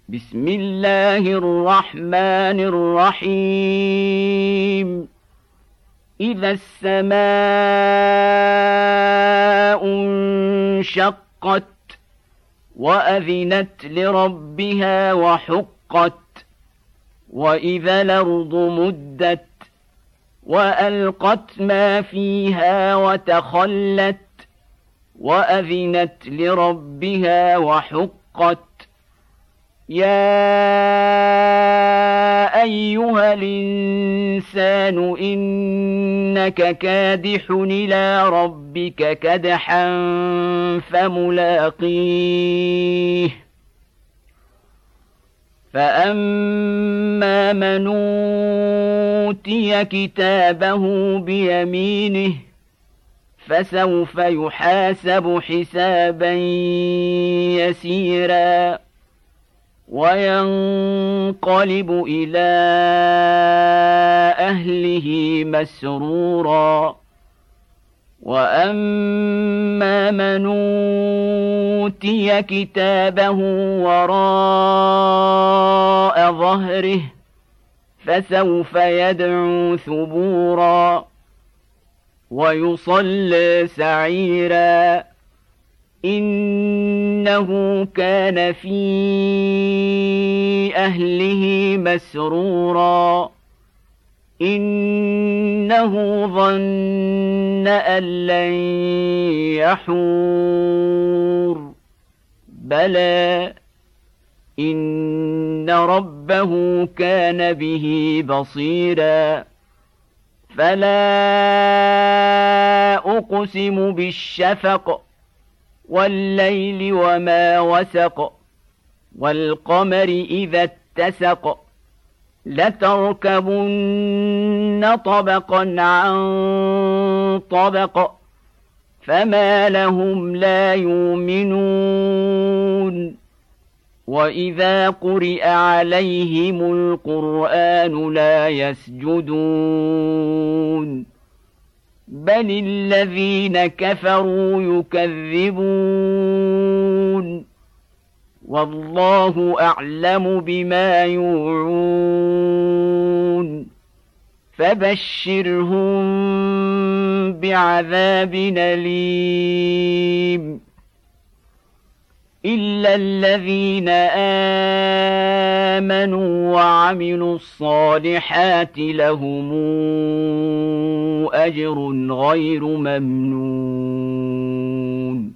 بسم الله الرحمن الرحيم إذا السماء انشقت وأذنت لربها وحقت وإذا الأرض مدت وألقت ما فيها وتخلت وأذنت لربها وحقت يا أيها الإنسان إنك كادح إلى ربك كدحا فملاقيه فأما من أوتي كتابه بيمينه فسوف يحاسب حسابا يسيرا وينقلب إلى أهله مسرورا وأما من أوتي كتابه وراء ظهره فسوف يدعو ثبورا ويصلى سعيرا إنه كان في أهله مسرورا إنه ظن أن لن يحور بلى إن ربه كان به بصيرا فلا أقسم بالشفق والليل وما وسق والقمر إذا اتسق لتركبن طبقا عن طبق فما لهم لا يؤمنون وإذا قرئ عليهم القرآن لا يسجدون بل الذين كفروا يكذبون والله أعلم بما يوعون فبشرهم بعذاب أليم إلا الذين آمنوا وعملوا الصالحات لهم أجر غير ممنون